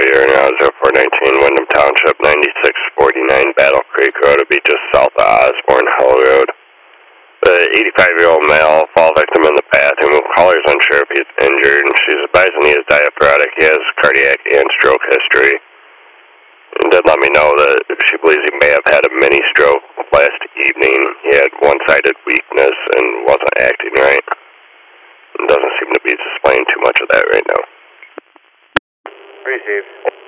Leader now 0419 Wyndham Township, 9649 Battle Creek Road. It'll be just south of Osborne Hill Road. The 85-year-old male fall victim in the bathroom. Caller's unsure if he's injured, and she's advising he is diaphoretic. He has cardiac and stroke history. And did let me know that she believes he may have had a mini stroke last evening. He had one-sided weakness and wasn't acting right. And doesn't seem to be displaying too much of that right now. Received.